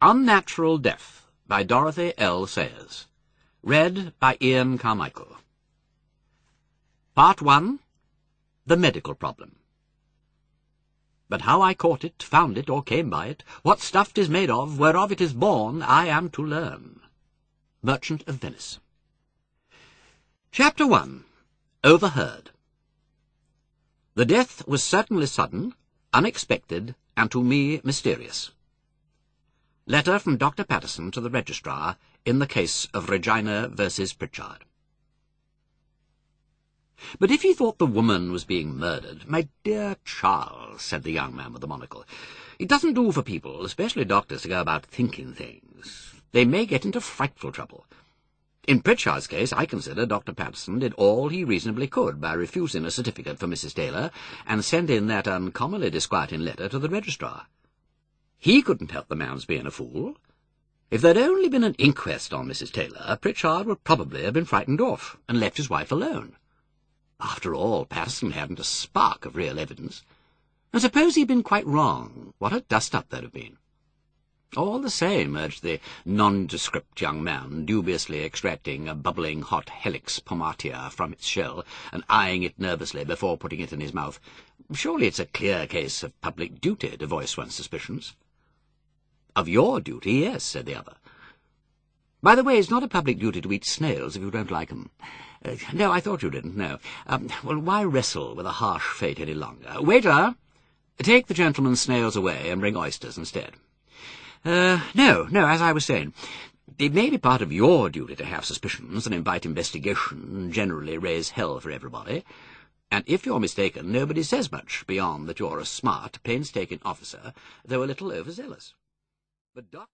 Unnatural Death by Dorothy L. Sayers. Read by Ian Carmichael. Part 1. The Medical Problem. But how I caught it, found it, or came by it, what stuff 'tis made of, whereof it is born, I am to learn. Merchant of Venice. Chapter 1. Overheard. The death was certainly sudden, unexpected, and to me mysterious. Letter from Dr. Patterson to the Registrar in the case of Regina versus Pritchard. "But if he thought the woman was being murdered, my dear Charles," said the young man with the monocle, "it doesn't do for people, especially doctors, to go about thinking things. They may get into frightful trouble. In Pritchard's case, I consider Dr. Patterson did all he reasonably could by refusing a certificate for Mrs. Taylor and sending that uncommonly disquieting letter to the Registrar. He couldn't help the man's being a fool. If there'd only been an inquest on Mrs. Taylor, Pritchard would probably have been frightened off and left his wife alone. After all, Patterson hadn't a spark of real evidence. And suppose he'd been quite wrong, what a dust-up there'd have been. All the same," urged the nondescript young man, dubiously extracting a bubbling hot helix pomatia from its shell and eyeing it nervously before putting it in his mouth, "surely it's a clear case of public duty to voice one's suspicions." "Of your duty, yes," said the other. "By the way, it's not a public duty to eat snails if you don't like 'em. No, I thought you didn't, no. Well, why wrestle with a harsh fate any longer? Waiter, take the gentleman's snails away and bring oysters instead. No, as I was saying, it may be part of your duty to have suspicions and invite investigation and generally raise hell for everybody. And if you're mistaken, nobody says much beyond that you're a smart, painstaking officer, though a little overzealous. But